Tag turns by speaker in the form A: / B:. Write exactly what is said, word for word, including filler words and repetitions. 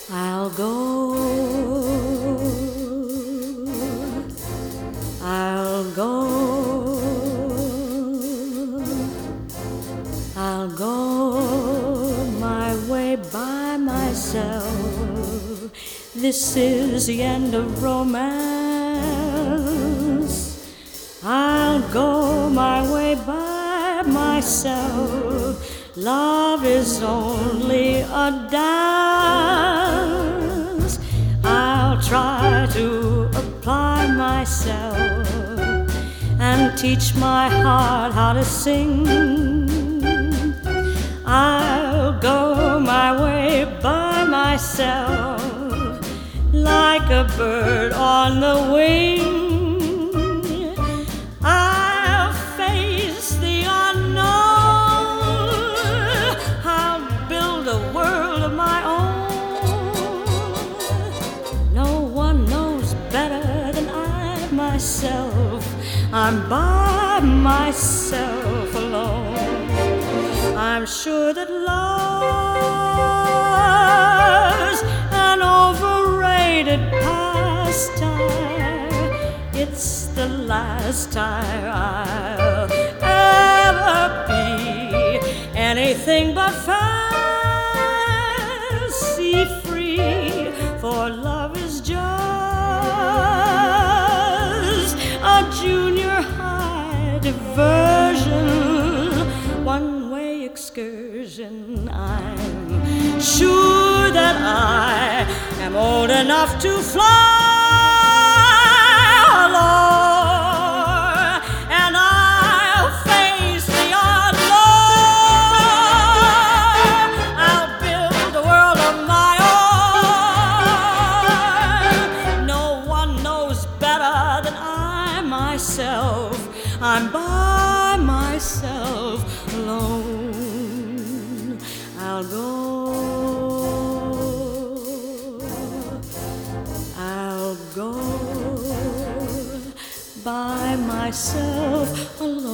A: I'll go, I'll go, I'll go my way by myself. This is the end of romance. I'll go my way by myself. Love is only a dance. I'll try to apply myself and teach my heart how to sing. I'll go my way by myself, like a bird on the wing. I'll face the unknown. I'll build a world of my own. No one knows better than I myself. I'm by myself alone. I'm sure that love's an overrated pastime. It's the last time I'll ever be anything but fancy free. For love is just a junior high diversion, one-way excursion. I'm sure that I am old enough to fly alone, and I'll face the unknown. I'll build a world of my own. No one knows better than I myself. I'm by myself alone. I'll go, I'll go by myself alone.